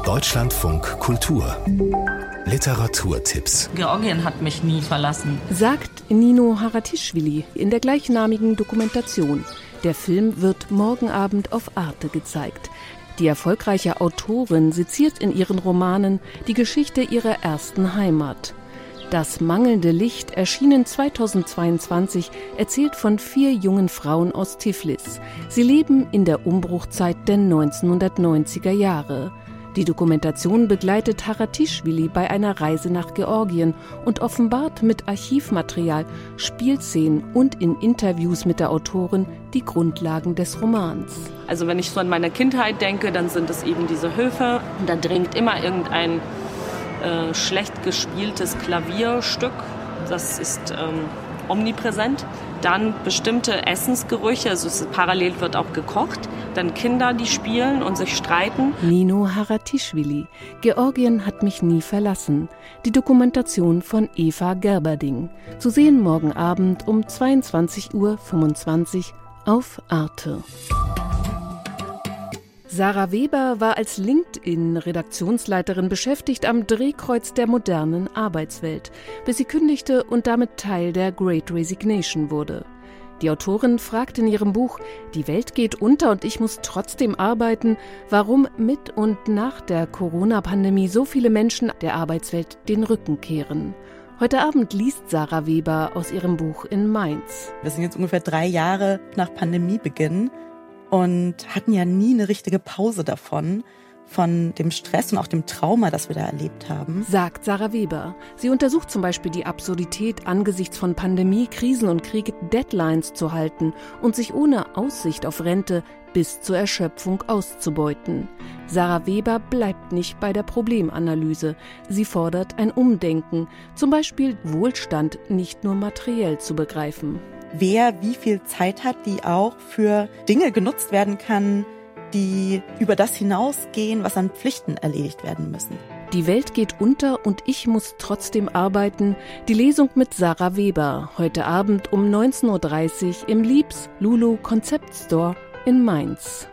Deutschlandfunk Kultur Literaturtipps. Georgien hat mich nie verlassen, sagt Nino Haratischvili in der gleichnamigen Dokumentation. Der Film wird morgen Abend auf Arte gezeigt. Die erfolgreiche Autorin seziert in ihren Romanen die Geschichte ihrer ersten Heimat. Das mangelnde Licht, erschienen 2022, erzählt von 4 jungen Frauen aus Tiflis. Sie leben in der Umbruchzeit der 1990er Jahre. Die Dokumentation begleitet Haratischvili bei einer Reise nach Georgien und offenbart mit Archivmaterial, Spielszenen und in Interviews mit der Autorin die Grundlagen des Romans. Also wenn ich so an meine Kindheit denke, dann sind es eben diese Höfe. Und da dringt immer irgendein schlecht gespieltes Klavierstück. Das ist omnipräsent. Dann bestimmte Essensgerüche, also parallel wird auch gekocht. Dann Kinder, die spielen und sich streiten. Nino Haratischvili. Georgien hat mich nie verlassen. Die Dokumentation von Eva Gerberding. Zu sehen morgen Abend um 22:25 Uhr auf Arte. Sarah Weber war als LinkedIn-Redaktionsleiterin beschäftigt am Drehkreuz der modernen Arbeitswelt, bis sie kündigte und damit Teil der Great Resignation wurde. Die Autorin fragt in ihrem Buch »Die Welt geht unter und ich muss trotzdem arbeiten«, warum mit und nach der Corona-Pandemie so viele Menschen der Arbeitswelt den Rücken kehren. Heute Abend liest Sarah Weber aus ihrem Buch in Mainz. Wir sind jetzt ungefähr 3 Jahre nach Pandemiebeginn und hatten ja nie eine richtige Pause davon, von dem Stress und auch dem Trauma, das wir da erlebt haben. Sagt Sarah Weber. Sie untersucht zum Beispiel die Absurdität, angesichts von Pandemie, Krisen und Krieg Deadlines zu halten und sich ohne Aussicht auf Rente bis zur Erschöpfung auszubeuten. Sarah Weber bleibt nicht bei der Problemanalyse. Sie fordert ein Umdenken, zum Beispiel Wohlstand nicht nur materiell zu begreifen. Wer wie viel Zeit hat, die auch für Dinge genutzt werden kann, die über das hinausgehen, was an Pflichten erledigt werden müssen. Die Welt geht unter und ich muss trotzdem arbeiten. Die Lesung mit Sarah Weber, heute Abend um 19:30 Uhr im Liebs Lulu Concept Store in Mainz.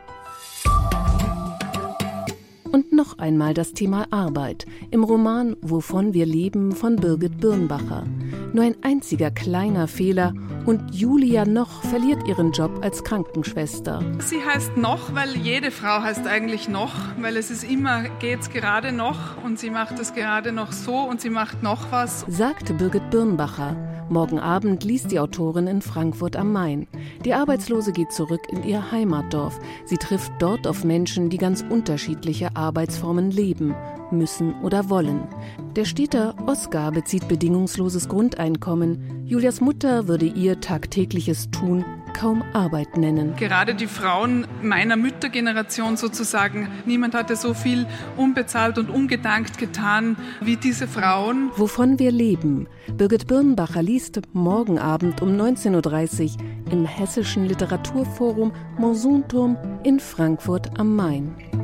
Und noch einmal das Thema Arbeit im Roman Wovon wir leben von Birgit Birnbacher. Nur ein einziger kleiner Fehler und Julia Noch verliert ihren Job als Krankenschwester. Sie heißt Noch, weil jede Frau heißt eigentlich Noch, weil es ist immer, geht's gerade noch und sie macht es gerade noch so und sie macht noch was. Sagt Birgit Birnbacher. Morgen Abend liest die Autorin in Frankfurt am Main. Die Arbeitslose geht zurück in ihr Heimatdorf. Sie trifft dort auf Menschen, die ganz unterschiedliche Arbeitsformen leben, müssen oder wollen. Der Städter Oskar bezieht bedingungsloses Grundeinkommen. Julias Mutter würde ihr tagtägliches Tun kaum Arbeit nennen. Gerade die Frauen meiner Müttergeneration sozusagen, niemand hatte so viel unbezahlt und ungedankt getan wie diese Frauen. Wovon wir leben. Birgit Birnbacher liest morgen Abend um 19:30 Uhr im Hessischen Literaturforum Monsunturm in Frankfurt am Main.